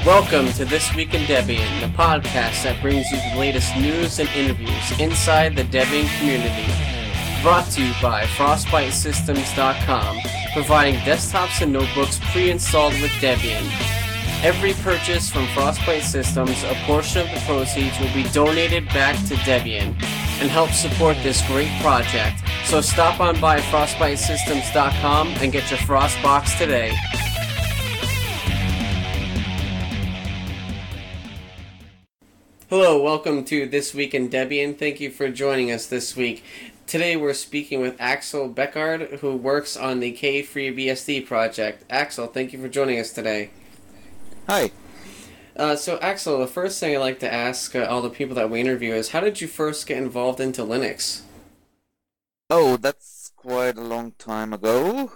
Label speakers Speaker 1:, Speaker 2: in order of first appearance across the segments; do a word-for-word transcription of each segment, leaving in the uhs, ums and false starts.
Speaker 1: Welcome to This Week in Debian, the podcast that brings you the latest news and interviews inside the Debian community. Brought to you by Frostbite Systems dot com, providing desktops and notebooks pre-installed with Debian. Every purchase from Frostbite Systems, a portion of the proceeds will be donated back to Debian and help support this great project. So stop on by Frostbite Systems dot com and get your Frostbox today. Hello, welcome to This Week in Debian. Thank you for joining us this week. Today we're speaking with Axel Beckard, who works on the KFreeBSD project. Axel, thank you for joining us today.
Speaker 2: Hi.
Speaker 1: Uh, so Axel, the first thing I'd like to ask uh, all the people that we interview is, how did you first get involved into Linux?
Speaker 2: Oh, that's quite a long time ago.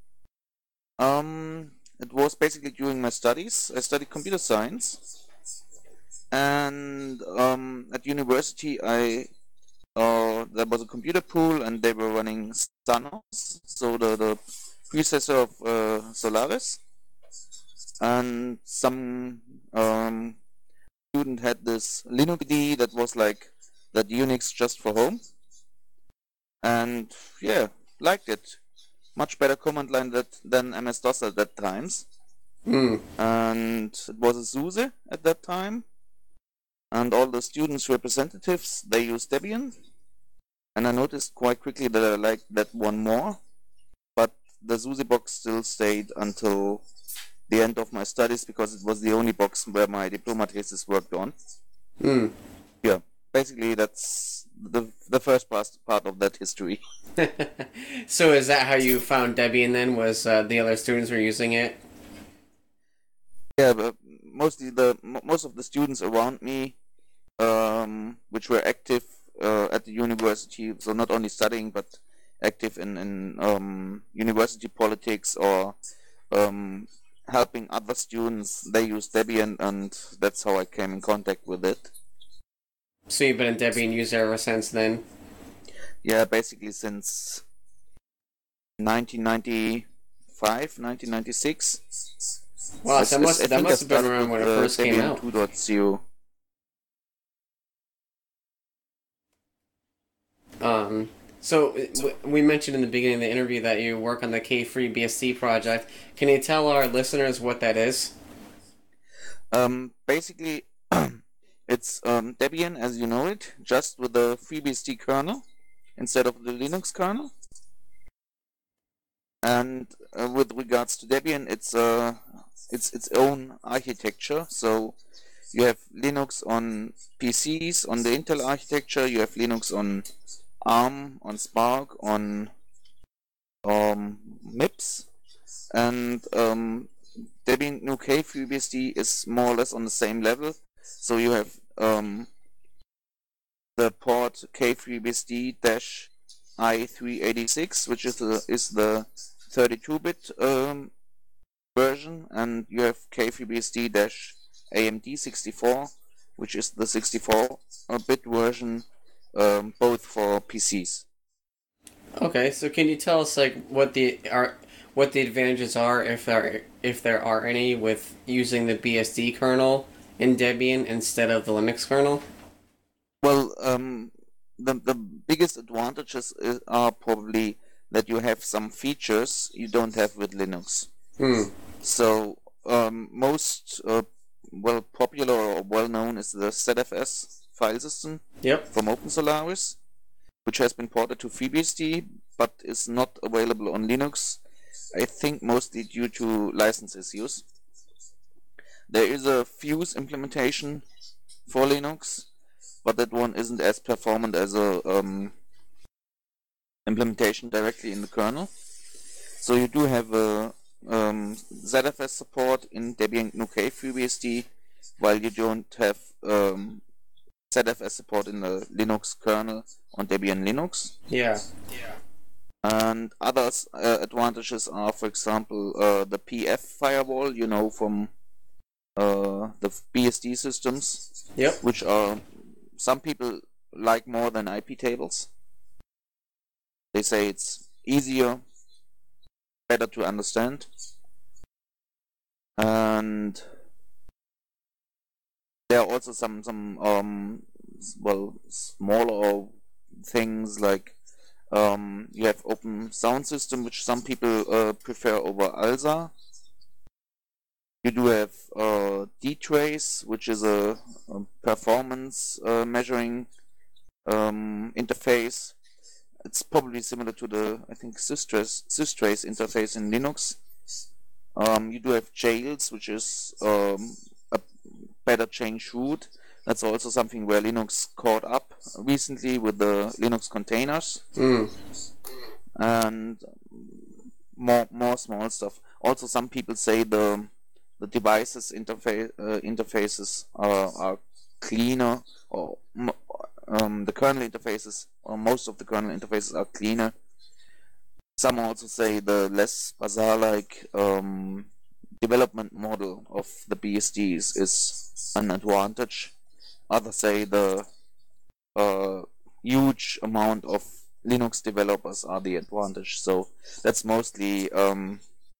Speaker 2: Um, it was basically during my studies. I studied computer science. And um, at university, I uh, there was a computer pool, and they were running Thanos, so the, the predecessor of uh, Solaris. And some um, student had this Linux D that was like that Unix just for home. And yeah, liked it. Much better command line that, than M S DOS at that times.
Speaker 1: Mm.
Speaker 2: And it was a SUSE at that time. And all the students' representatives, they used Debian. And I noticed quite quickly that I liked that one more. But the SUSE box still stayed until the end of my studies, because it was the only box where my diploma thesis worked on.
Speaker 1: Mm.
Speaker 2: Yeah, basically that's the the first part part of that history.
Speaker 1: So is that how you found Debian then, was uh, the other students were using it?
Speaker 2: Yeah, but mostly the most of the students around me, um, which were active uh, at the university, so not only studying but active in, in um, university politics or um, helping other students, they use Debian, and that's how I came in contact with it.
Speaker 1: So you've been a Debian user ever since then?
Speaker 2: Yeah, basically since nineteen ninety-five, nineteen ninety-six.
Speaker 1: Wow, so that must,
Speaker 2: I
Speaker 1: that must have been around when it
Speaker 2: uh,
Speaker 1: first came out.
Speaker 2: two point oh.
Speaker 1: Um, so w- we mentioned in the beginning of the interview that you work on the KFreeBSD project. Can you tell our listeners what that is?
Speaker 2: Um, basically, it's um, Debian as you know it, just with the FreeBSD kernel instead of the Linux kernel. And uh, with regards to Debian, it's uh, it's its own architecture. So you have Linux on P Cs on the Intel architecture. You have Linux on ARM, on SPARC, on um, MIPS, and um, Debian G N U KFreeBSD is more or less on the same level. So you have um, the port KFreeBSD-I three eighty-six, which is the is the thirty-two bit um, version, and you have KFreeBSD-A M D sixty-four, which is the sixty-four bit version, um, both for P Cs.
Speaker 1: Okay, so can you tell us like what the are what the advantages are, if there if there are any, with using the B S D kernel in Debian instead of the Linux kernel?
Speaker 2: Well, um, the the biggest advantages is, are probably that you have some features you don't have with Linux.
Speaker 1: Hmm.
Speaker 2: So um, most uh, well popular or well known is the Z F S file system.
Speaker 1: Yep.
Speaker 2: From OpenSolaris, which has been ported to FreeBSD but is not available on Linux, I think mostly due to license issues. There is a Fuse implementation for Linux, but that one isn't as performant as a um, implementation directly in the kernel. So you do have a um, Z F S support in Debian G N U KFreeBSD, while you don't have um, Z F S support in the Linux kernel on Debian Linux.
Speaker 1: Yeah.
Speaker 2: Yeah. And other uh, advantages are, for example, uh, the P F firewall, you know, from uh, the B S D systems.
Speaker 1: Yep.
Speaker 2: Which are some people like more than I P tables. They say it's easier, better to understand, and there are also some some um well smaller things like um, you have Open Sound System, which some people uh, prefer over ALSA. You do have uh, D-Trace, which is a, a performance uh, measuring um, interface. It's probably similar to the, I think, Systrace, Systrace interface in Linux. Um, you do have Jails, which is um, a better change root. That's also something where Linux caught up recently with the Linux containers.
Speaker 1: Mm.
Speaker 2: And more more small stuff. Also, some people say the the devices interface uh, interfaces are, are cleaner, or um, the kernel interfaces, or most of the kernel interfaces are cleaner. Some also say the less bazaar-like um, development model of the B S Ds is an advantage. Others say the uh, huge amount of Linux developers are the advantage. So that's mostly um,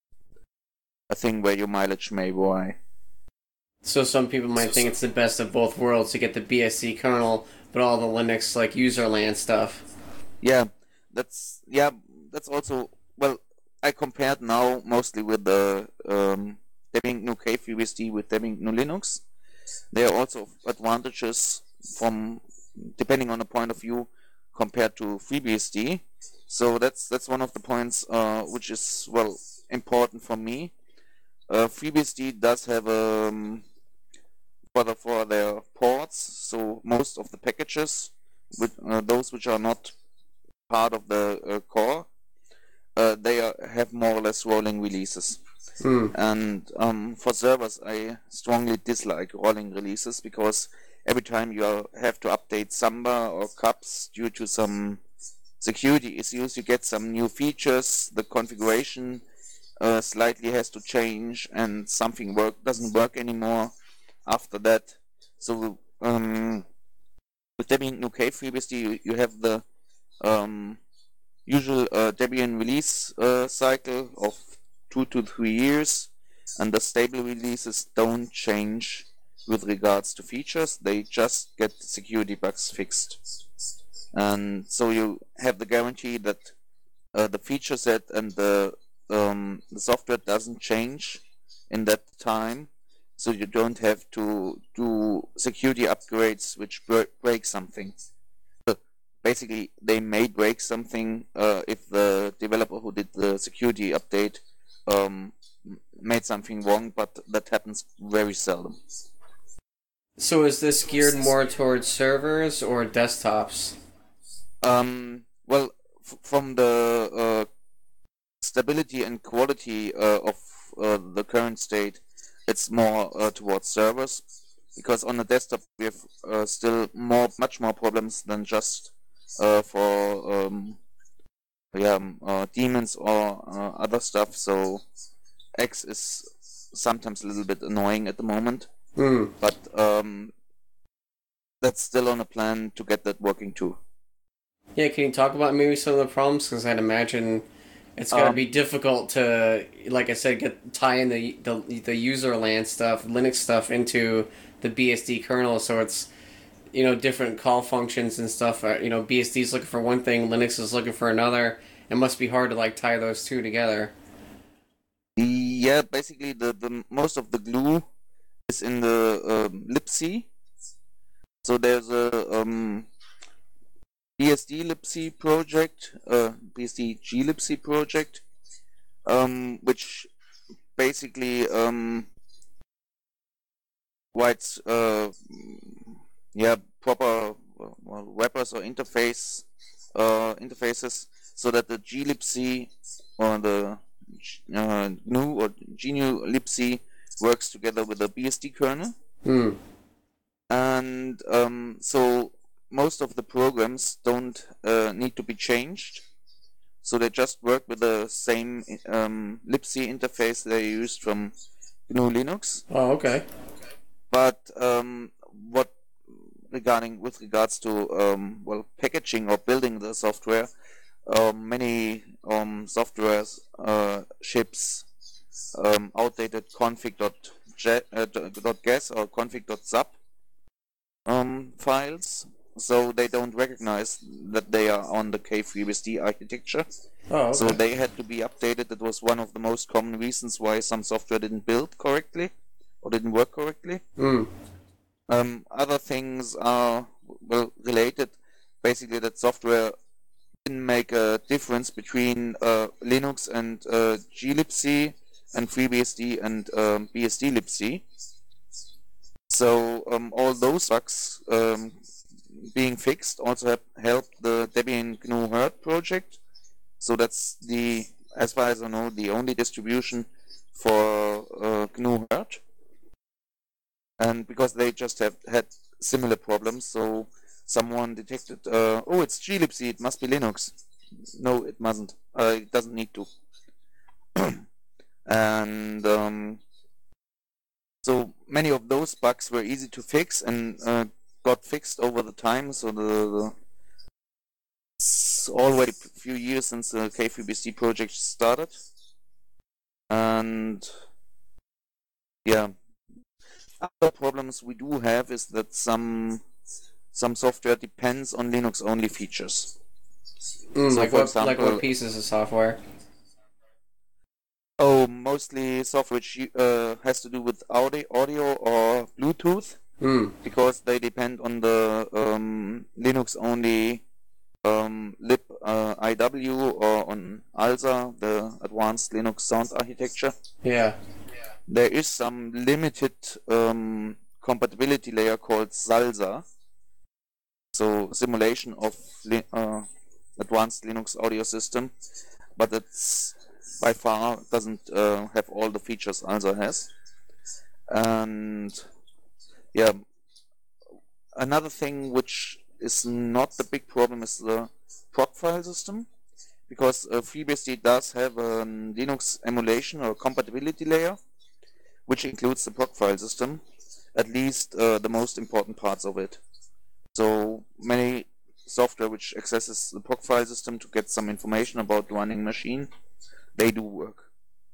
Speaker 2: a thing where your mileage may vary.
Speaker 1: So some people might think it's the best of both worlds to get the B S D kernel, but all the Linux like userland stuff.
Speaker 2: Yeah, that's yeah, that's also, well, I compared now mostly with the um, Debian G N U KFreeBSD with Debian G N U Linux. There are also advantages from depending on the point of view compared to FreeBSD. So that's that's one of the points uh, which is well important for me. Uh, FreeBSD does have um, for the, for their ports, so most of the packages, with uh, those which are not part of the uh, core, uh, they are, have more or less rolling releases.
Speaker 1: Mm.
Speaker 2: And um, for servers, I strongly dislike rolling releases because every time you are, have to update Samba or C U P S due to some security issues, you get some new features, the configuration uh, slightly has to change, and something work doesn't work anymore after that. So um, with Debian G N U KFreeBSD, you, you have the um, usual uh, Debian release uh, cycle of two to three years, and the stable releases don't change with regards to features. They just get security bugs fixed, and so you have the guarantee that uh, the feature set and the um, the software doesn't change in that time, so you don't have to do security upgrades which break something. So basically, they may break something uh, if the developer who did the security update um, made something wrong, but that happens very seldom.
Speaker 1: So is this geared more towards servers or desktops?
Speaker 2: Um, well, f from the uh, stability and quality uh, of uh, the current state, it's more uh, towards servers, because on the desktop we have uh, still more, much more problems than just uh, for um, yeah, uh, daemons or uh, other stuff. So X is sometimes a little bit annoying at the moment,
Speaker 1: mm.
Speaker 2: but um, that's still on a plan to get that working too.
Speaker 1: Yeah, can you talk about maybe some of the problems? Because I'd imagine it's got to um, be difficult to, like I said, get tie in the, the the user land stuff, Linux stuff into the B S D kernel, so it's, you know, different call functions and stuff. You know, B S D is looking for one thing, Linux is looking for another. It must be hard to like tie those two together.
Speaker 2: Yeah, basically the, the most of the glue is in the um, libc. So there's a um, B S D libc project, uh, B S D glibc project, um, which basically um, writes uh, yeah proper well, wrappers or interface uh, interfaces, so that the glibc or the uh, G N U or G N U libc works together with the B S D kernel.
Speaker 1: Hmm.
Speaker 2: And um, so most of the programs don't uh, need to be changed, so they just work with the same um, libc interface they used from G N U Linux.
Speaker 1: Oh, okay.
Speaker 2: But um, what regarding with regards to um, well packaging or building the software, um, many um, software uh, ships um, outdated config.gas uh, or config.zap um, files, so they don't recognize that they are on the K FreeBSD architecture.
Speaker 1: Oh, okay.
Speaker 2: So they had to be updated. That was one of the most common reasons why some software didn't build correctly or didn't work correctly.
Speaker 1: Mm.
Speaker 2: Um, other things are well related, basically that software didn't make a difference between uh, Linux and uh, glibc and FreeBSD and um, BSD-libc. So um, all those bugs um, being fixed also have helped the Debian G N U Herd project. So that's the, as far as I know, the only distribution for uh, G N U Herd. And because they just have had similar problems, so someone detected, uh, oh, it's glibc, it must be Linux. No, it mustn't. Uh, it doesn't need to. And um, so many of those bugs were easy to fix and uh, got fixed over the time. So the, the it's already a few years since the K FreeBSD project started. And yeah, other problems we do have is that some some software depends on Linux only features.
Speaker 1: Mm,
Speaker 2: So
Speaker 1: like
Speaker 2: for
Speaker 1: what?
Speaker 2: example,
Speaker 1: like what pieces of software?
Speaker 2: Oh, mostly software which uh, has to do with audio, audio or Bluetooth,
Speaker 1: Mm.
Speaker 2: because they depend on the um, Linux only um, lib uh, I W or on ALSA, the Advanced Linux Sound Architecture.
Speaker 1: Yeah.
Speaker 2: There is some limited um, compatibility layer called SALSA, so simulation of li uh, Advanced Linux Audio System, but it's by far doesn't uh, have all the features ALSA has. And yeah, another thing which is not the big problem is the proc file system, because uh, FreeBSD does have a Linux emulation or compatibility layer, which includes the proc file system, at least uh, the most important parts of it. So many software which accesses the proc file system to get some information about the running machine, they do work.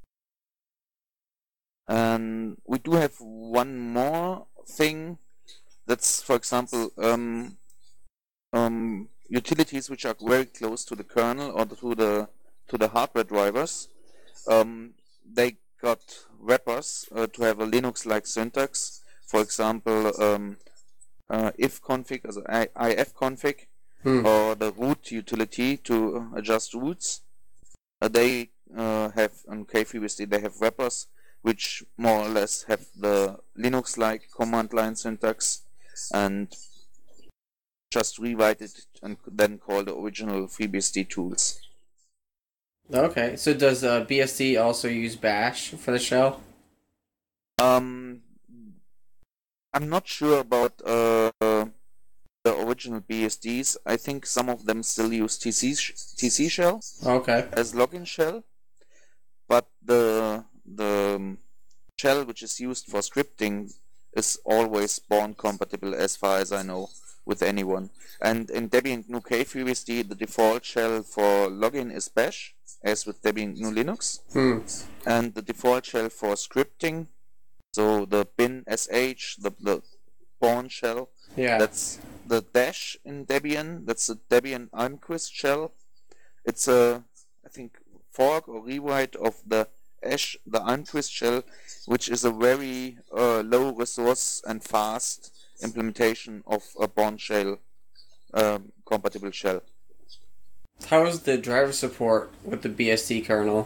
Speaker 2: And we do have one more thing. That's, for example, um, um, utilities which are very close to the kernel or to the to the hardware drivers. Um, they got wrappers uh, to have a Linux-like syntax. For example, um, uh, ifconfig, also ifconfig,
Speaker 1: Hmm.
Speaker 2: or the root utility to adjust roots. Uh, they uh, have on K FreeBSD they have wrappers which more or less have the Linux-like command line syntax, and just rewrite it and then call the original FreeBSD tools.
Speaker 1: Okay. So does uh, B S D also use Bash for the shell?
Speaker 2: Um, I'm not sure about uh, the original B S Ds. I think some of them still use T C T C shell
Speaker 1: Okay.
Speaker 2: as login shell, but the the shell which is used for scripting is always Spawn compatible, as far as I know, with anyone. And in Debian G N U K FreeBSD, the default shell for login is Bash, as with Debian G N U Linux.
Speaker 1: Hmm.
Speaker 2: And the default shell for scripting, so the bin sh, the, the Spawn shell,
Speaker 1: Yeah.
Speaker 2: that's the dash in Debian. That's the Debian Almquist shell. It's a, I think, fork or rewrite of the Ash, the Almquist shell, which is a very uh, low resource and fast implementation of a Bourne shell um, compatible shell.
Speaker 1: How is the driver support with the B S D kernel?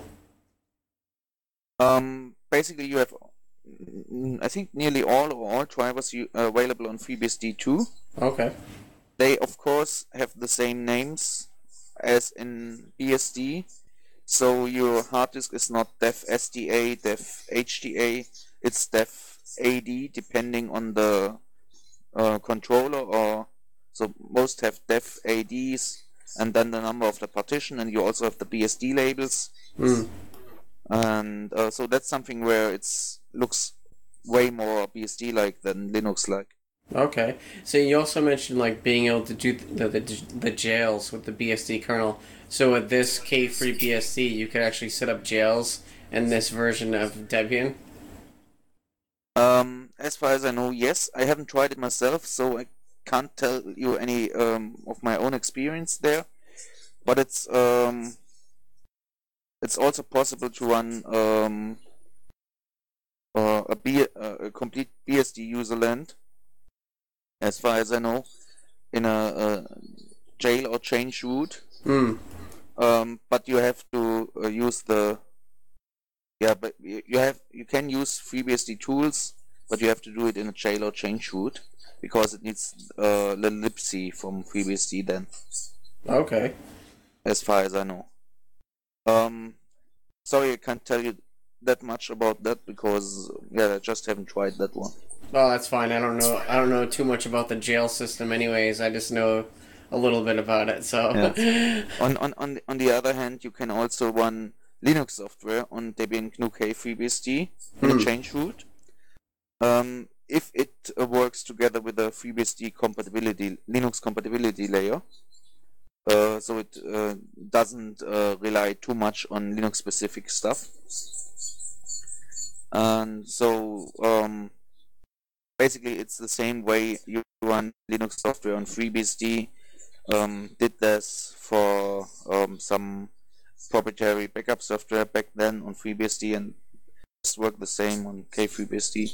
Speaker 2: Um, basically, you have, I think, nearly all or all drivers you, uh, available on FreeBSD two.
Speaker 1: Okay.
Speaker 2: They, of course, have the same names as in B S D. So your hard disk is not def S D A, def H D A, it's def A D, depending on the uh, controller. Or so most have def A Ds, and then the number of the partition, and you also have the B S D labels.
Speaker 1: Hmm.
Speaker 2: And uh, so that's something where it's looks way more B S D-like than Linux-like.
Speaker 1: Okay. So you also mentioned like being able to do the the, the jails with the B S D kernel. So with this K FreeBSD, you could actually set up jails in this version of Debian.
Speaker 2: Um, as far as I know, yes. I haven't tried it myself, so I can't tell you any um, of my own experience there, but it's um, it's also possible to run um, uh, a, B, uh, a complete B S D userland, as far as I know, in a, a jail or change root.
Speaker 1: Hmm.
Speaker 2: Um, but you have to uh, use the yeah, but you have you can use FreeBSD tools, but you have to do it in a jail or change root because it needs uh, the libc from FreeBSD then.
Speaker 1: Okay.
Speaker 2: As far as I know. Um, sorry, I can't tell you that much about that because yeah, I just haven't tried that one.
Speaker 1: Oh, that's fine. I don't know. I don't know too much about the jail system, anyways. I just know a little bit about it. So.
Speaker 2: Yeah. on on on the, on the other hand, you can also run Linux software on Debian G N U K FreeBSD in
Speaker 1: Hmm.
Speaker 2: a change root. Um, if it uh, works together with a FreeBSD compatibility Linux compatibility layer, uh, so it uh, doesn't uh, rely too much on Linux specific stuff. And so um, basically it's the same way you run Linux software on FreeBSD. Um, did this for um, some proprietary backup software back then on FreeBSD, and just work the same on KFreeBSD.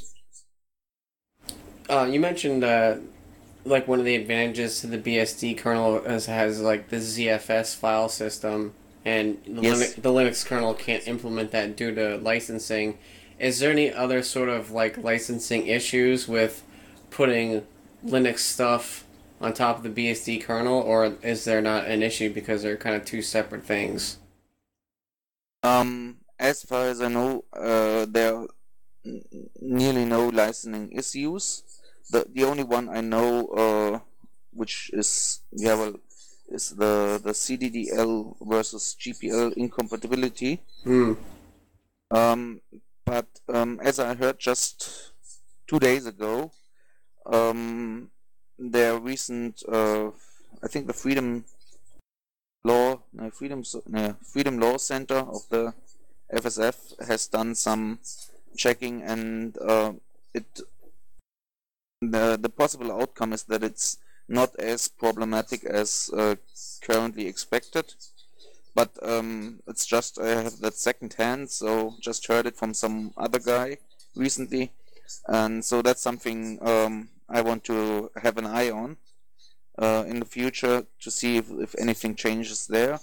Speaker 1: Uh, you mentioned uh, like one of the advantages to the B S D kernel is has like the Z F S file system, and the,
Speaker 2: Yes.
Speaker 1: Linux, the Linux kernel can't implement that due to licensing. Is there any other sort of like licensing issues with putting Linux stuff on top of the B S D kernel, or is there not an issue because they're kind of two separate things?
Speaker 2: Um, as far as I know, uh, there are n- nearly no licensing issues. The the only one I know, uh, which is yeah, well, is the the C D D L versus G P L incompatibility.
Speaker 1: Hmm.
Speaker 2: Um, but um, as I heard just two days ago, um, their recent, uh, I think the Freedom Law, no, Freedom, So- no, Freedom Law Center of the F S F has done some checking, and uh, it the the possible outcome is that it's not as problematic as uh, currently expected. But um, it's just I have that second hand, so just heard it from some other guy recently, and so that's something um, I want to have an eye on uh, in the future to see if, if anything changes there.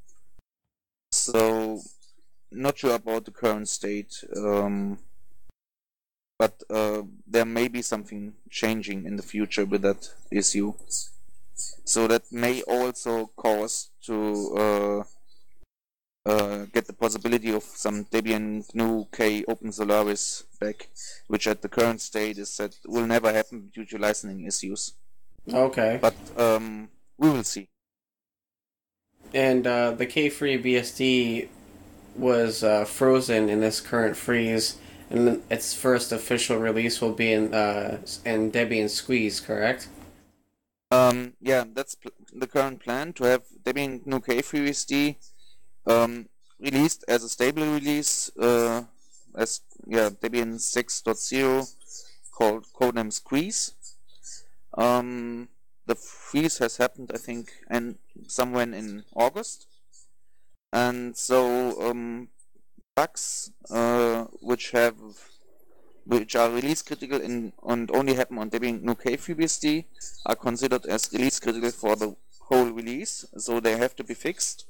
Speaker 2: So not sure about the current state, um, but uh, there may be something changing in the future with that issue. So that may also cause to uh, uh, get the possibility of some Debian G N U K Open Solaris back, which at the current state is that will never happen due to licensing issues.
Speaker 1: Okay.
Speaker 2: But um, we will see.
Speaker 1: And uh, the K-Free B S D was uh, frozen in this current freeze, and its first official release will be in uh, in Debian Squeeze, correct?
Speaker 2: Um, yeah, that's pl- the current plan to have Debian G N U K FreeBSD um, released as a stable release uh, as yeah Debian six point zero called codename Squeeze. Um, the freeze has happened, I think, and somewhere in August, and so um, bugs uh, which have which are release critical in and only happen on Debian G N U K FreeBSD are considered as release critical for the whole release, so they have to be fixed.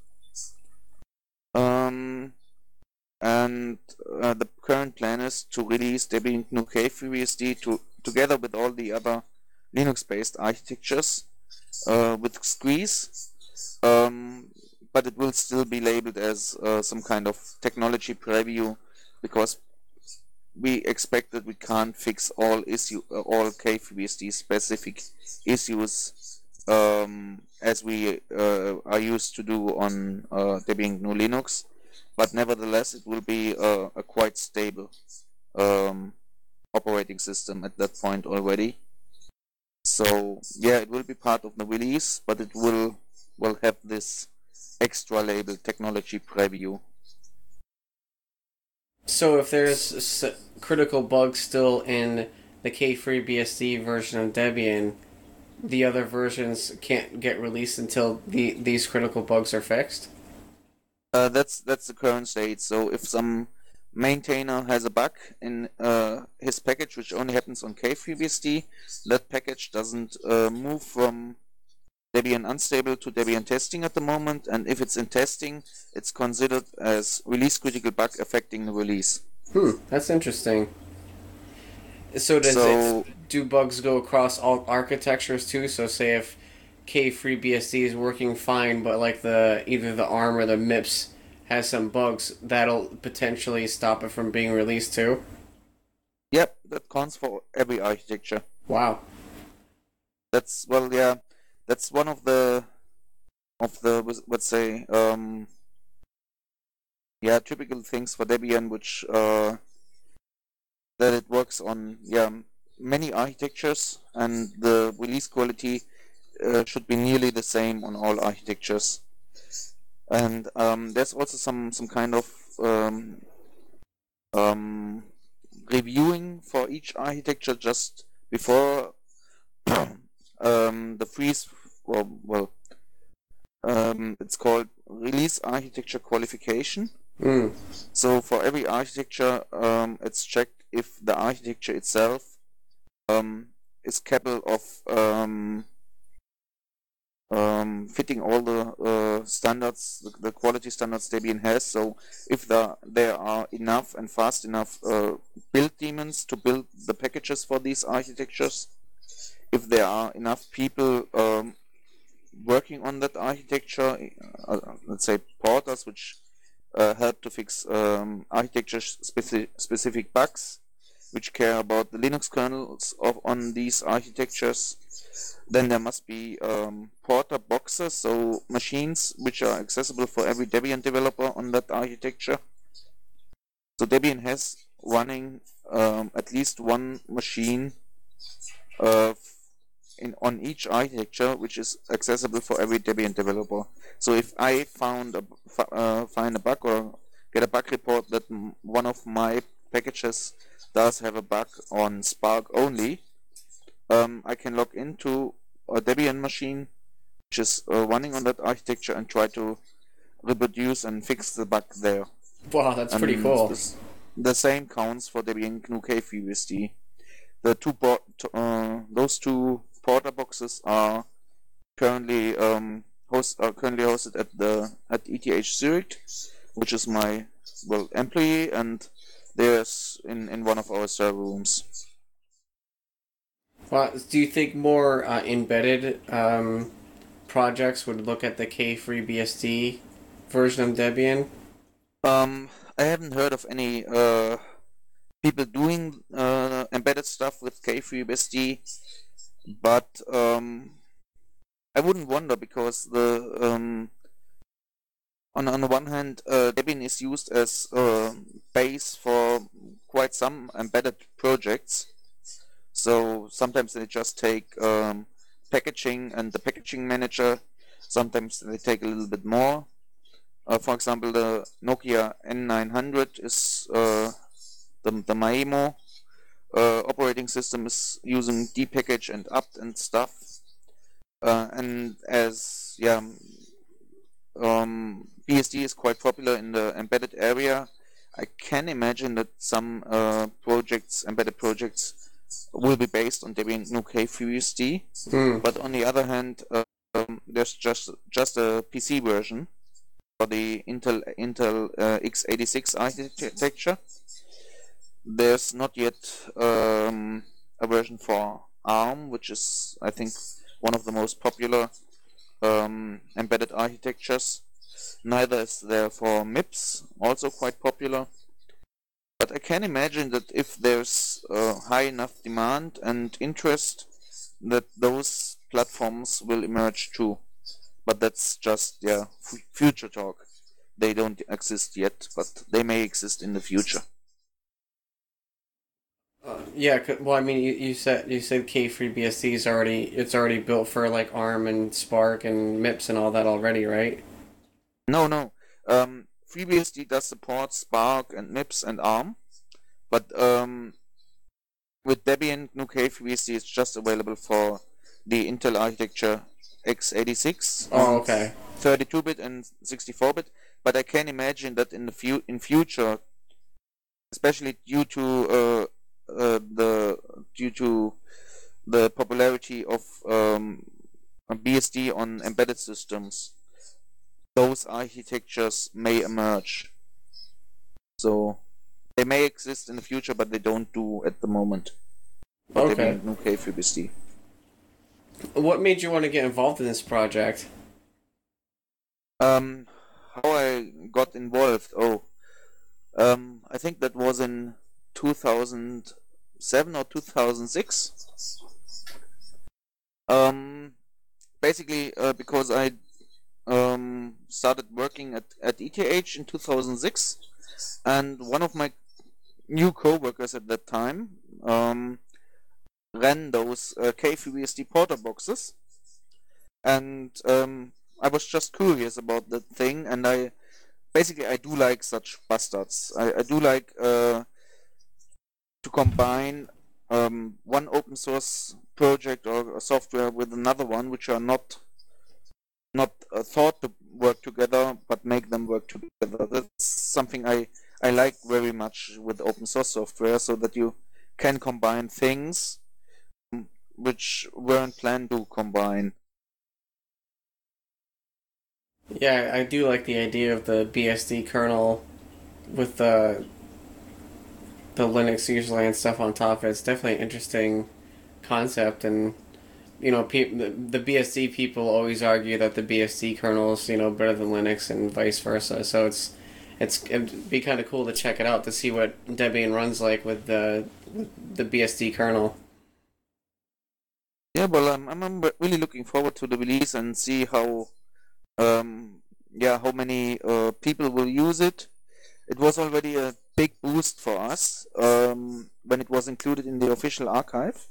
Speaker 2: Um, and uh, the current plan is to release Debian G N U K FreeBSD to together with all the other Linux-based architectures uh, with Squeeze, um, but it will still be labeled as uh, some kind of technology preview because we expect that we can't fix all issue uh, all K FreeBSD specific issues um, as we uh, are used to do on uh, Debian G N U Linux, but nevertheless it will be uh, a quite stable um, operating system at that point already. So yeah, it will be part of the release, but it will will have this extra label technology preview.
Speaker 1: So if there's s- critical bugs still in the K-Free B S D version of Debian, the other versions can't get released until the these critical bugs are fixed?
Speaker 2: Uh, that's that's the current state. So if some maintainer has a bug in uh, his package, which only happens on K three B S D, that package doesn't uh, move from Debian unstable to Debian testing at the moment, and if it's in testing, it's considered as release critical bug affecting the release.
Speaker 1: Hmm, that's interesting. So does
Speaker 2: So,
Speaker 1: it do bugs go across all architectures too? So say if K three B S D is working fine, but like the either the ARM or the MIPS has some bugs, that'll potentially stop it from being released too?
Speaker 2: yep, that counts for every architecture.
Speaker 1: Wow.
Speaker 2: That's, well, yeah, that's one of the of the let's say um, yeah, typical things for Debian, which uh, that it works on yeah many architectures, and the release quality uh, should be nearly the same on all architectures. And um, there's also some some kind of um, um, reviewing for each architecture just before um, the freeze. Well, well um, it's called release architecture qualification.
Speaker 1: Mm.
Speaker 2: So for every architecture, um, it's checked if the architecture itself um, is capable of um, um, fitting all the uh, standards, the, the quality standards Debian has. So if the, there are enough and fast enough uh, build daemons to build the packages for these architectures, if there are enough people um, working on that architecture, uh, let's say porters, which uh, help to fix um, architecture speci specific bugs, which care about the Linux kernels of on these architectures, then there must be um, porter boxes, so machines which are accessible for every Debian developer on that architecture. So Debian has running um, at least one machine uh, in on each architecture, which is accessible for every Debian developer. So if I found a, uh, find a bug or get a bug report that one of my packages does have a bug on Spark only, um, I can log into a Debian machine which is uh, running on that architecture and try to reproduce and fix the bug there.
Speaker 1: Wow, that's
Speaker 2: and
Speaker 1: pretty cool.
Speaker 2: This, the same counts for Debian G N U K three B S D. The two uh, those two porter boxes are currently um, host are currently hosted at the at E T H Zurich, which is my well employee, and there's in in one of our server rooms.
Speaker 1: Well, do you think more uh, embedded um, projects would look at the K three B S D version of Debian?
Speaker 2: Um, I haven't heard of any uh, people doing uh, embedded stuff with K three B S D, but um, I wouldn't wonder, because the um, on on the one hand, uh, Debian is used as a base for quite some embedded projects. So sometimes they just take um, packaging and the packaging manager. Sometimes they take a little bit more. Uh, for example, the Nokia N nine hundred is uh, the, the Maemo uh, operating system is using dpackage and apt and stuff. Uh, and as yeah, um, B S D is quite popular in the embedded area, I can imagine that some uh, projects, embedded projects, will be based on Debian G N U K three B S D.
Speaker 1: Mm.
Speaker 2: But on the other hand, uh, um, there's just just a P C version for the Intel Intel uh, x eighty-six architecture. There's not yet um, a version for ARM, which is, I think, one of the most popular um, embedded architectures. Neither is there for MIPS, also quite popular. But I can imagine that if there's uh, high enough demand and interest, that those platforms will emerge too. But that's just yeah future talk. They don't exist yet, but they may exist in the future.
Speaker 1: Uh, yeah, well, I mean, you, you said you said K three B S D is already it's already built for like ARM and Spark and MIPS and all that already, right?
Speaker 2: No, no. Um, FreeBSD does support Spark and MIPS and ARM, but um, with Debian G N U K FreeBSD it's just available for the Intel architecture x eighty-six
Speaker 1: Oh,
Speaker 2: on
Speaker 1: okay.
Speaker 2: thirty-two bit and sixty-four bit, but I can imagine that in the fu- in future, especially due to uh, uh, the due to the popularity of um, B S D on embedded systems, those architectures may emerge. So they may exist in the future, but they don't do at the moment. For
Speaker 1: Okay.
Speaker 2: Debian K three B S D.
Speaker 1: What made you want to get involved in this project?
Speaker 2: Um, how I got involved? Oh, um, I think that was in two thousand seven or two thousand six. Um, basically, uh, because I um, started working at, at E T H in two thousand six, and one of my new co-workers at that time um, ran those uh, K three B S D porter boxes, and um, I was just curious about that thing, and I basically I do like such bastards. I, I do like uh, to combine um, one open source project or software with another one, which are not not uh, thought to work together, but make them work together. That's something I I like very much with open source software, so that you can combine things which weren't planned to combine.
Speaker 1: Yeah, I do like the idea of the B S D kernel with the the Linux userland stuff on top of it. It's definitely an interesting concept, and you know, pe- the, the B S D people always argue that the B S D kernel is, you know, better than Linux and vice versa. So it's it's it'd be kind of cool to check it out to see what Debian runs like with the with the B S D kernel.
Speaker 2: Yeah, well, I'm I'm really looking forward to the release and see how um yeah how many uh, people will use it. It was already a big boost for us um, when it was included in the official archive.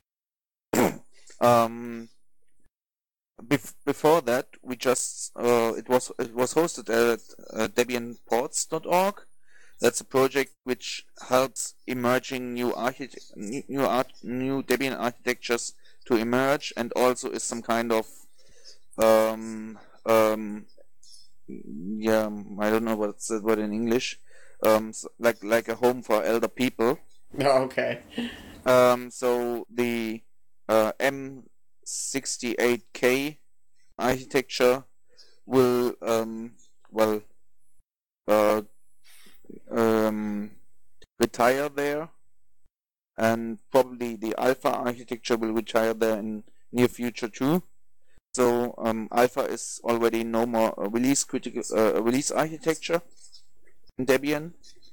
Speaker 2: um, bef- before that, we just uh, it was it was hosted at uh, debian ports dot org. That's a project which helps emerging new architect new new, art- new Debian architectures to emerge, and also is some kind of um, um, yeah, I don't know what's the word in English. Um, so like like a home for elder people.
Speaker 1: Oh, okay.
Speaker 2: Um, so the uh, M sixty-eight K architecture will um, well uh, um, retire there, and probably the Alpha architecture will retire there in near future too. So um, Alpha is already no more a release critical uh, release architecture in Debian,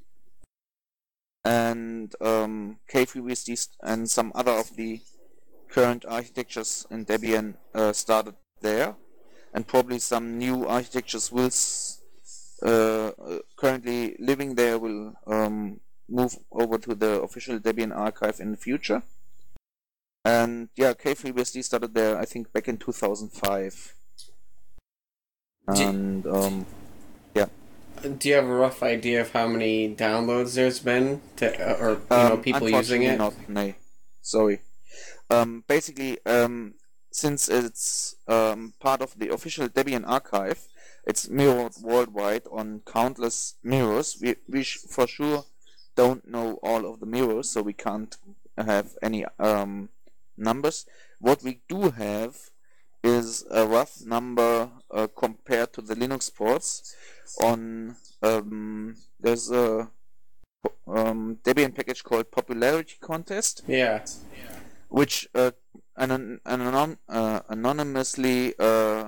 Speaker 2: and um, K three B S D and some other of the current architectures in Debian uh, started there, and probably some new architectures will s- uh, uh, currently living there will um, move over to the official Debian archive in the future. And yeah, K three B S D started there, I think, back in two thousand five.
Speaker 1: Do,
Speaker 2: And um, yeah,
Speaker 1: do you have a rough idea of how many downloads there's been to, uh, or you know,
Speaker 2: um,
Speaker 1: people using
Speaker 2: unfortunately
Speaker 1: it?
Speaker 2: not. No, sorry. Um, basically, um, since it's um, part of the official Debian archive, it's mirrored worldwide on countless mirrors. We we sh- for sure don't know all of the mirrors, so we can't have any um, numbers. What we do have is a rough number uh, compared to the Linux ports. On um, there's a um, Debian package called Popularity Contest,
Speaker 1: Yeah.
Speaker 2: which uh, anon- anon- uh, anonymously uh,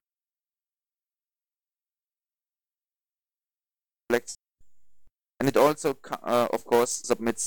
Speaker 2: collects, and it also, uh, of course, submits.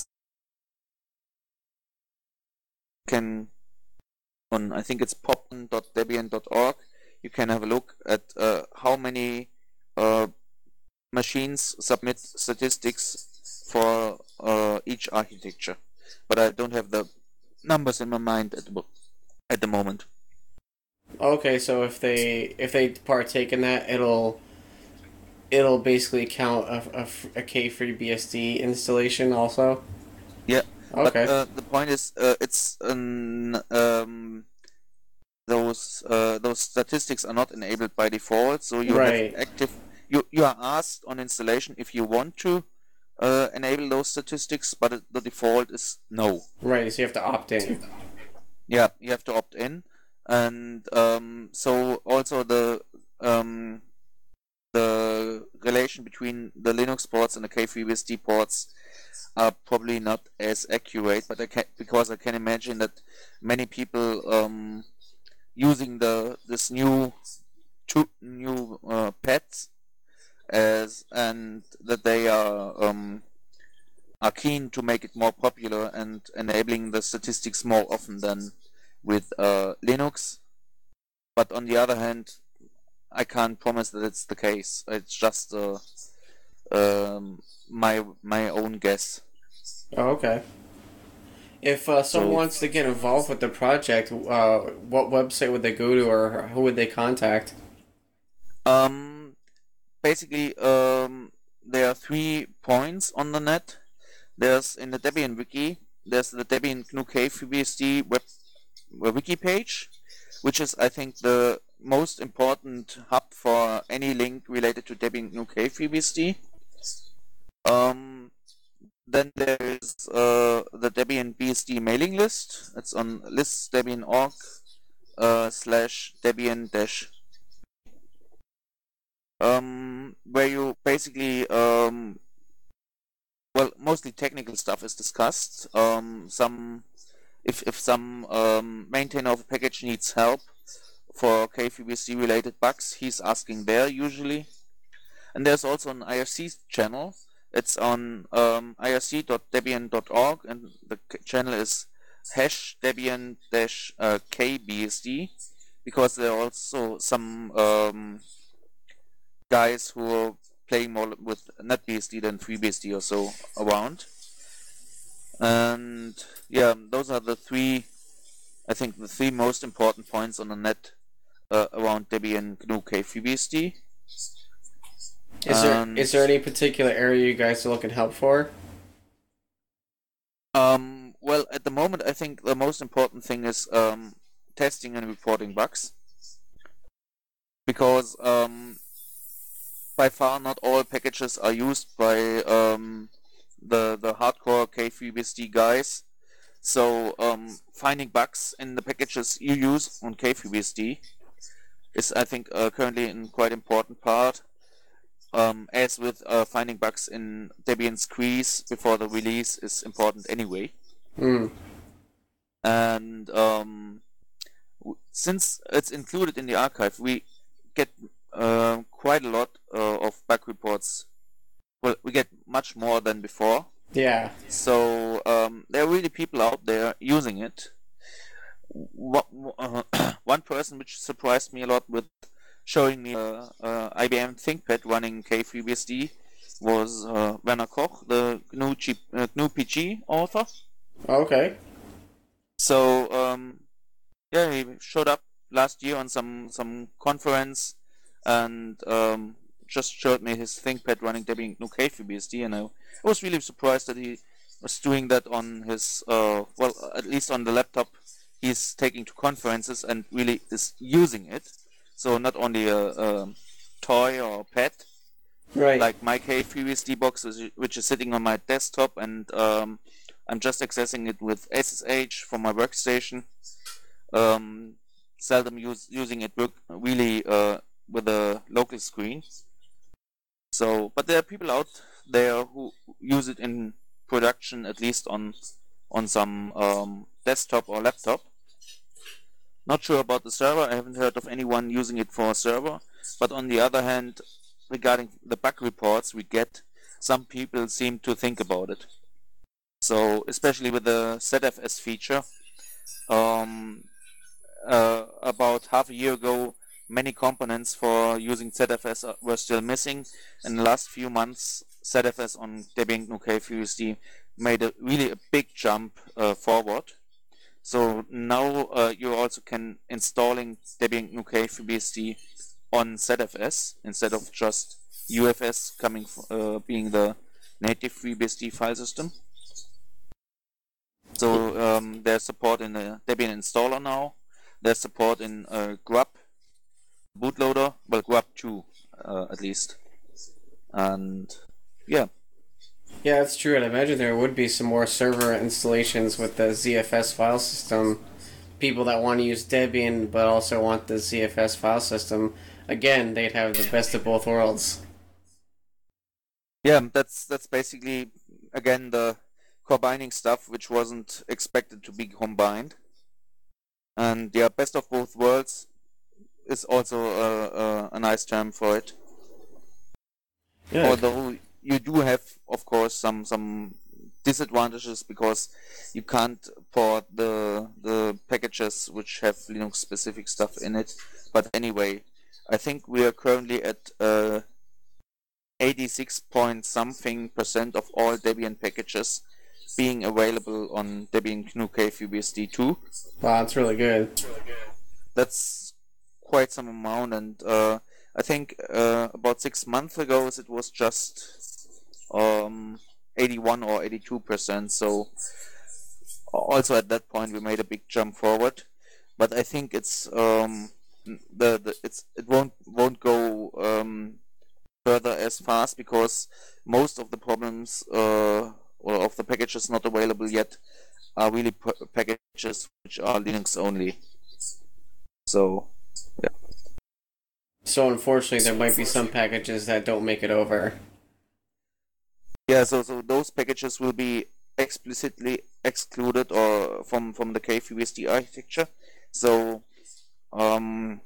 Speaker 2: Can on I think it's popn dot debian dot org. You can have a look at uh, how many uh, machines submit statistics for uh, each architecture, but I don't have the numbers in my mind at the at the moment.
Speaker 1: Okay, so if they if they partake in that, it'll it'll basically count a, a, a K three B S D installation also.
Speaker 2: Yeah,
Speaker 1: Okay.
Speaker 2: but uh, the point is, uh, it's an um, those uh, those statistics are not enabled by default. So you
Speaker 1: Right.
Speaker 2: have active. You you are asked on installation if you want to uh, enable those statistics, but it, the default is no.
Speaker 1: Right. So you have to opt in.
Speaker 2: Yeah, you have to opt in, and um, so also the um, the relation between the Linux ports and the K three B S D ports are probably not as accurate, but I can, because I can imagine that many people um, using the this new two new uh, pads as and that they are um, are keen to make it more popular and enabling the statistics more often than with uh, Linux. But on the other hand, I can't promise that it's the case. It's just uh, um, my my own guess.
Speaker 1: Oh, okay. If uh, someone
Speaker 2: So
Speaker 1: wants to get involved with the project, uh, what website would they go to, or who would they contact?
Speaker 2: um, basically, um, there are three points on the net. There's in the Debian wiki. There's the Debian G N U K three B S D web wiki page, which is I think the most important hub for any link related to Debian G N U K three B S D. Um, then there is uh, the Debian B S D mailing list. It's on lists debian dot org uh, slash debian dash um, where you basically um, well, mostly technical stuff is discussed. Um, some if if some um, maintainer of a package needs help for K three B S D related bugs, he's asking there usually. And there's also an I R C channel. It's on um, I R C dot debian dot org, and the channel is hash debian dash K B S D, because there are also some um, guys who are playing more with NetBSD than FreeBSD or so around. And yeah, those are the three, I think, the three most important points on the net uh, around Debian G N U K three B S D.
Speaker 1: Is there
Speaker 2: And,
Speaker 1: is there any particular area you guys are looking help for?
Speaker 2: Um, well, at the moment, I think the most important thing is um, testing and reporting bugs, because um, by far not all packages are used by um, the the hardcore K three B S D guys. So um, finding bugs in the packages you use on K three B S D is, I think, uh, currently a quite important part. Um, as with uh, finding bugs in Debian squeeze before the release is important anyway.
Speaker 1: Hmm.
Speaker 2: And um, w- since it's included in the archive, we get uh, quite a lot uh, of bug reports. Well, we get much more than before.
Speaker 1: Yeah.
Speaker 2: So um, there are really people out there using it. What, uh, one person which surprised me a lot with showing me uh, uh, I B M ThinkPad running K three B S D was uh, Werner Koch, the G N U, G, uh, G N U P G author.
Speaker 1: Okay.
Speaker 2: So um, yeah, he showed up last year on some some conference and um, just showed me his ThinkPad running Debian G N U K three B S D, and I was really surprised that he was doing that on his uh, well, at least on the laptop he's taking to conferences and really is using it. So not only a, a toy or pad,
Speaker 1: Right.
Speaker 2: like my K three B S D box, which is sitting on my desktop, and um, I'm just accessing it with S S H from my workstation. Um, seldom use, using it work, really uh, with a local screen. So, but there are people out there who use it in production, at least on on some um, desktop or laptop. Not sure about the server. I haven't heard of anyone using it for a server. But on the other hand, regarding the bug reports we get, some people seem to think about it. So especially with the Z F S feature, um, uh, about half a year ago, many components for using Z F S were still missing. In the last few months, Z F S on Debian G N U K three B S D made a really a big jump uh, forward. So now uh, you also can installing Debian G N U K three B S D on Z F S instead of just U F S coming uh, being the native three B S D file system. So um, there's support in the Debian installer now. there's support in uh, grub bootloader, well, grub two uh, at least, and yeah.
Speaker 1: Yeah, that's true. I'd imagine there would be some more server installations with the Z F S file system. People that want to use Debian but also want the Z F S file system, again, they'd have the best of both worlds.
Speaker 2: Yeah, that's that's basically again the combining stuff which wasn't expected to be combined. And yeah, best of both worlds is also a, a, a nice term for it. Yeah. Although you do have, of course, some some disadvantages because you can't port the the packages which have Linux specific stuff in it. But anyway, I think we are currently at uh, eighty-six point something percent of all Debian packages being available on Debian G N U K F U B S D two.
Speaker 1: Wow, that's really good.
Speaker 2: That's quite some amount, and uh, I think uh, about six months ago it was just um, eighty-one or eighty-two percent. So also at that point we made a big jump forward. But I think it's um, the, the it's it won't won't go um, further as fast because most of the problems uh, or of the packages not available yet are really packages which are Linux only. So yeah.
Speaker 1: So unfortunately, there might be some packages that don't make it over.
Speaker 2: Yeah, so so those packages will be explicitly excluded or from from the K F U B S D architecture. So um,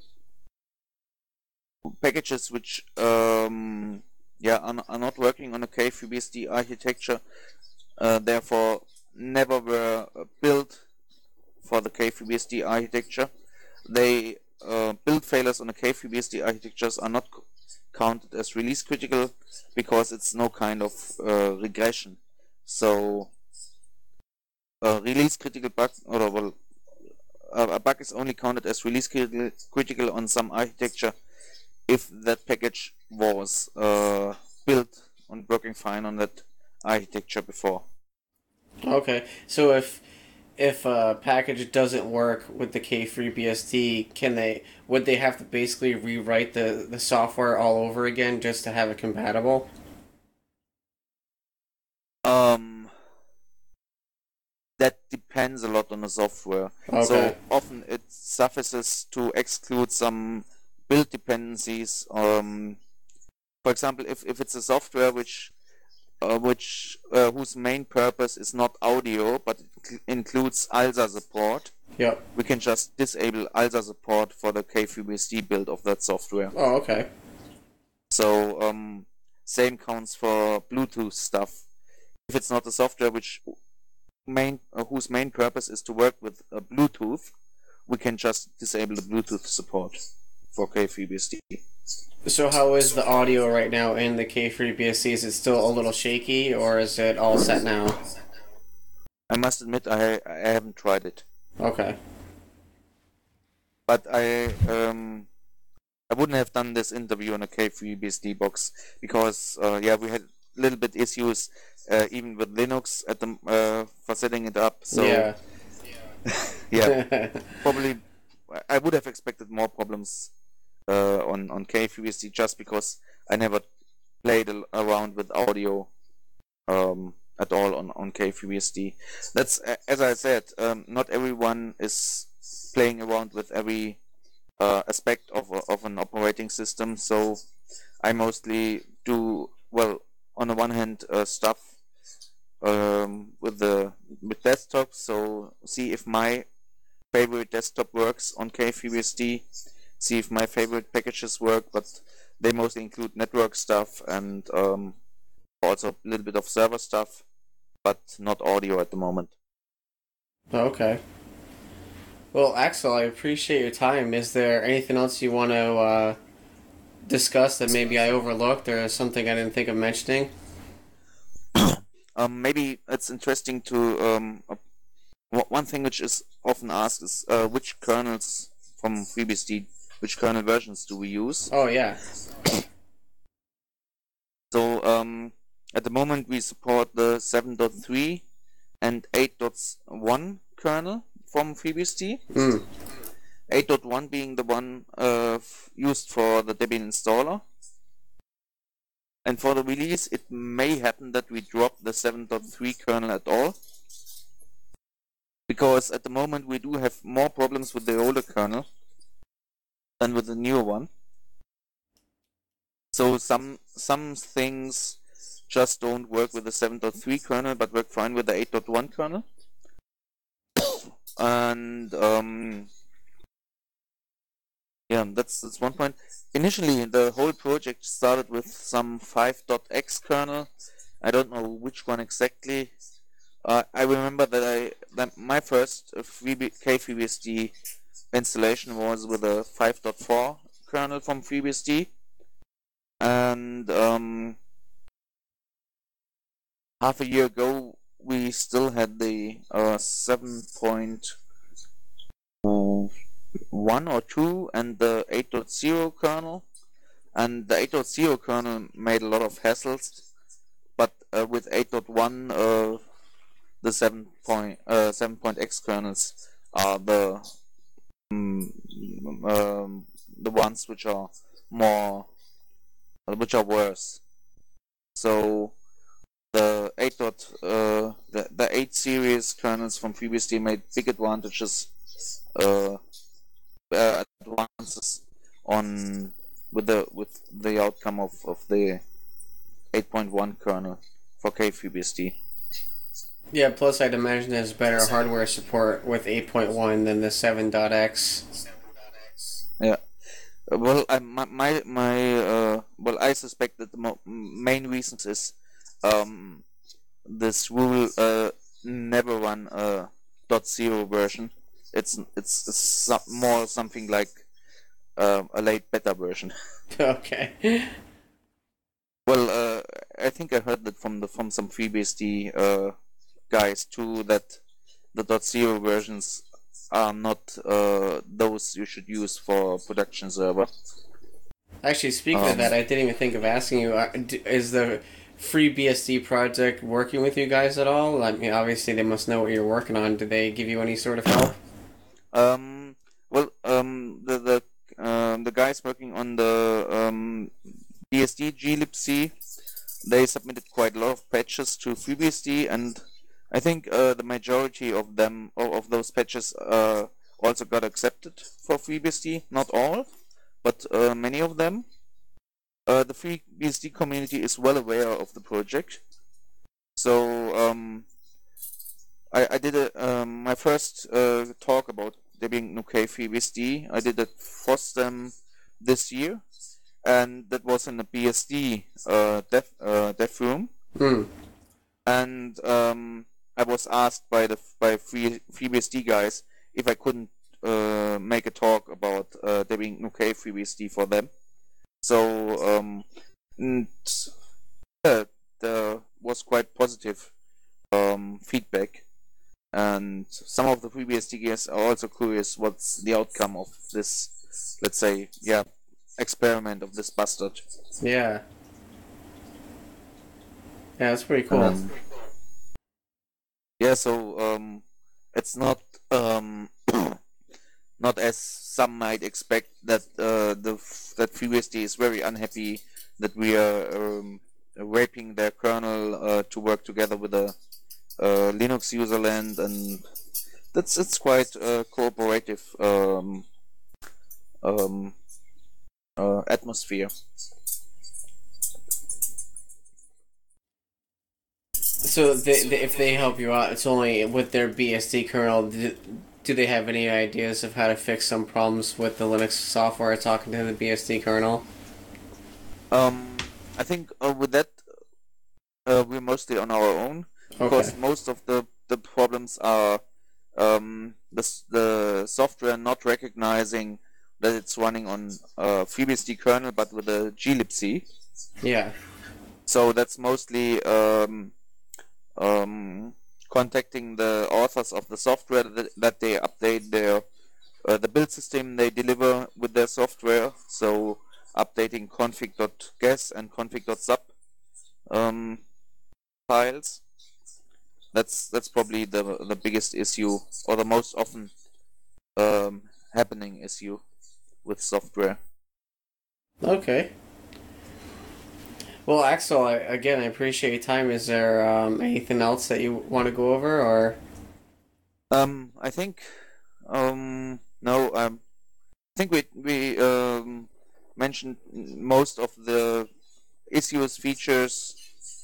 Speaker 2: packages which um, yeah are, are not working on a K F U B S D architecture, uh, therefore never were built for the K F U B S D architecture. They uh, build failures on the K F U B S D architectures are not counted as release critical because it's no kind of uh, regression. So a release critical bug, or well, a bug is only counted as release critical on some architecture if that package was uh, built and working fine on that architecture before.
Speaker 1: Okay, so if if a package doesn't work with the K three B S D, can they would they have to basically rewrite the, the software all over again just to have it compatible?
Speaker 2: Um, that depends a lot on the software.
Speaker 1: Okay.
Speaker 2: So often it suffices to exclude some build dependencies. Um, for example, if, if it's a software which uh, which uh, whose main purpose is not audio but it includes A L S A support,
Speaker 1: yep.
Speaker 2: we can just disable A L S A support for the K F U B S D build of that software.
Speaker 1: Oh, okay.
Speaker 2: So um, same counts for Bluetooth stuff. If it's not a software which main uh, whose main purpose is to work with uh, Bluetooth, we can just disable the Bluetooth support for K F U B S D.
Speaker 1: So how is the audio right now in the K three B S D? Is it still a little shaky, or is it all set now?
Speaker 2: I must admit I I haven't tried it.
Speaker 1: Okay.
Speaker 2: But I um I wouldn't have done this interview on a K three B S D box because uh, yeah we had a little bit issues uh, even with Linux at the uh, for setting it up. So
Speaker 1: yeah,
Speaker 2: yeah, probably I would have expected more problems uh, on on K three B S D just because I never played around with audio um, at all on on K three B S D. That's as I said, um, not everyone is playing around with every uh, aspect of of an operating system. So I mostly do well on the one hand uh, stuff um, with the with desktop. So see if my favorite desktop works on K three B S D. See if my favorite packages work, but they mostly include network stuff and um, also a little bit of server stuff, but not audio at the moment.
Speaker 1: Okay. Well, Axel, I appreciate your time. Is there anything else you want to uh, discuss that maybe I overlooked or something I didn't think of mentioning?
Speaker 2: um, maybe it's interesting to um, uh, one thing which is often asked is uh, which kernels from FreeBSD, which kernel versions do we use?
Speaker 1: Oh yeah.
Speaker 2: So um, at the moment we support the seven point three and eight point one kernel from FreeBSD.
Speaker 1: Mm.
Speaker 2: eight point one being the one uh, used for the Debian installer. And for the release, it may happen that we drop the seven point three kernel at all, because at the moment we do have more problems with the older kernel than with the newer one. So some some things just don't work with the seven point three kernel, but work fine with the eight point one kernel. And um, yeah, that's that's one point. Initially, the whole project started with some five point x kernel. I don't know which one exactly. Uh, I remember that I that my first K three B S D installation was with a five point four kernel from FreeBSD, and um, half a year ago we still had the uh, seven point one or two and the eight point zero kernel, and the eight point zero kernel made a lot of hassles, but uh, with eight point one uh, the seven point uh, seven point x kernels are the um, um, the ones which are more uh, which are worse. So the eight dot uh, the the eight series kernels from FreeBSD made big advantages uh, uh, advances on with the with the outcome of, of the eight point one kernel for K three B S D.
Speaker 1: Yeah, plus I'd imagine there's better hardware support with eight point one than the seven point x.
Speaker 2: Yeah. Well, I, my my, my uh, well, I suspect that the mo main reasons is um, this rule uh, never run a dot zero version. It's it's, it's some, more something like uh, a late beta version.
Speaker 1: Okay.
Speaker 2: Well, uh, I think I heard that from the from some FreeBSD uh, guys too, that the dot zero versions are not uh, those you should use for production server.
Speaker 1: Actually, speaking
Speaker 2: um,
Speaker 1: of that, I didn't even think of asking you, uh, is the FreeBSD project working with you guys at all? I mean, obviously they must know what you're working on. Did they give you any sort of help?
Speaker 2: Um, well, um, the the um, the guys working on the um, B S D glibc, they submitted quite a lot of patches to FreeBSD, and I think uh, the majority of them, of, of those patches, uh, also got accepted for FreeBSD. Not all, but uh, many of them. Uh, the FreeBSD community is well aware of the project. So um, I, I did a, um, my first uh, talk about Debian G N U K FreeBSD. I did at FOSDEM this year, and that was in the B S D uh, dev, uh, dev room.
Speaker 1: Hmm.
Speaker 2: And um, I was asked by the by free FreeBSD guys if I couldn't uh, make a talk about uh, Debian G N U K FreeBSD for them. So um, and, yeah, there was quite positive um, feedback, and some of the FreeBSD guys are also curious what's the outcome of this, let's say, yeah, experiment of this bastard.
Speaker 1: Yeah. Yeah, that's pretty cool.
Speaker 2: Um, yeah, so um, it's not um, not as some might expect that uh, the that FreeBSD is very unhappy that we are um, raping their kernel uh, to work together with a uh, Linux userland, and that's it's quite a cooperative um, um, uh, atmosphere.
Speaker 1: So they, they, if they help you out, it's only with their B S D kernel. Do, do they have any ideas of how to fix some problems with the Linux software talking to the B S D kernel?
Speaker 2: Um, I think uh, with that, uh, we're mostly on our own, because
Speaker 1: Okay.
Speaker 2: most of the, the problems are um, the, the software not recognizing that it's running on a FreeBSD kernel, but with a glibc.
Speaker 1: Yeah.
Speaker 2: So that's mostly um, um, contacting the authors of the software that, that they update their uh, the build system they deliver with their software. So updating config.ges and config.sub um, files. That's that's probably the the biggest issue, or the most often um, happening issue with software.
Speaker 1: Okay. Well, Axel, I, again, I appreciate your time. Is there um, anything else that you want to go over, or?
Speaker 2: Um, I think, um, no, um, I think we we um, mentioned most of the issues, features,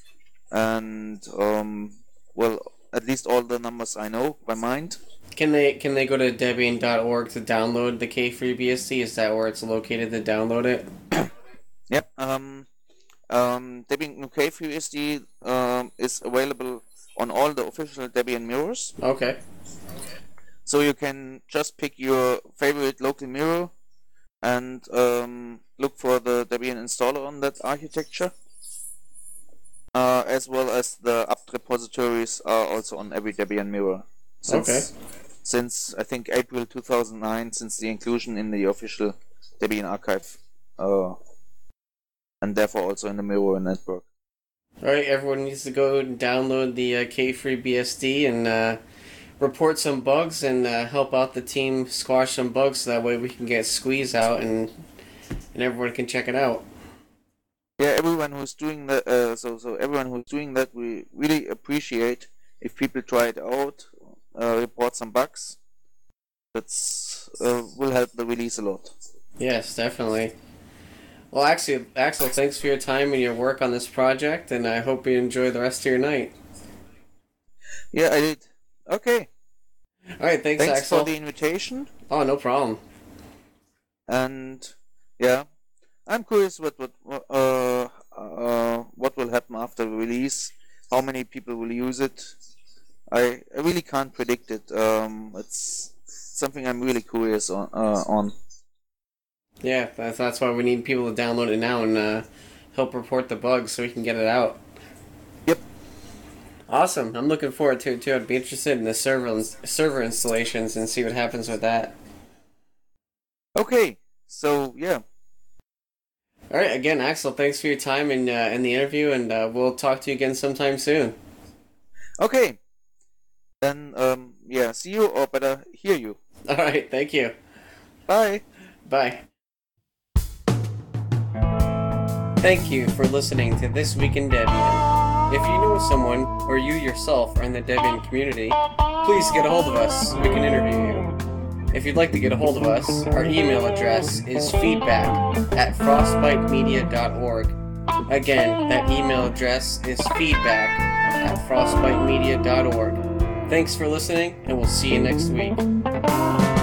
Speaker 2: and um, well, at least all the numbers I know by mind.
Speaker 1: Can they can they go to Debian dot org to download the K three B S D? Is that where it's located to download it?
Speaker 2: Yep. Um, um, Debian K three B S D um, is available on all the official Debian mirrors.
Speaker 1: Okay.
Speaker 2: So you can just pick your favorite local mirror and um, look for the Debian installer on that architecture. Uh, as well as the apt repositories are also on every Debian mirror. Since,
Speaker 1: okay.
Speaker 2: Since I think April two thousand nine, since the inclusion in the official Debian archive, uh, and therefore also in the mirror network.
Speaker 1: All right, everyone needs to go and download the uh, K three B S D and uh, report some bugs and uh, help out the team squash some bugs. So that way we can get Squeeze out and and everyone can check it out.
Speaker 2: Yeah, everyone who's doing that. Uh, so so everyone who's doing that, we really appreciate if people try it out, uh, report some bugs. That's uh, will help the release a lot.
Speaker 1: Yes, definitely. Well, Axel, Axel, thanks for your time and your work on this project, and I hope you enjoy the rest of your night.
Speaker 2: Yeah, I did. Okay.
Speaker 1: All right, thanks,
Speaker 2: thanks
Speaker 1: Axel.
Speaker 2: for the invitation.
Speaker 1: Oh, no problem.
Speaker 2: And yeah, I'm curious what what uh, uh what will happen after the release. How many people will use it? I, I really can't predict it. Um, it's something I'm really curious on. Uh, on.
Speaker 1: Yeah, that's that's why we need people to download it now and uh, help report the bugs so we can get it out.
Speaker 2: Yep.
Speaker 1: Awesome. I'm looking forward to it too. I'd be interested in the server server installations and see what happens with that.
Speaker 2: Okay. So yeah.
Speaker 1: All right. Again, Axel, thanks for your time and uh, in the interview, and uh, we'll talk to you again sometime soon.
Speaker 2: Okay. Then um yeah, see you or better hear you.
Speaker 1: All right. Thank you.
Speaker 2: Bye.
Speaker 1: Bye. Thank you for listening to This Week in Debian. If you know someone, or you yourself are in the Debian community, please get a hold of us so we can interview you. If you'd like to get a hold of us, our email address is feedback at frostbite media dot org. Again, that email address is feedback at frostbite media dot org. Thanks for listening, and we'll see you next week.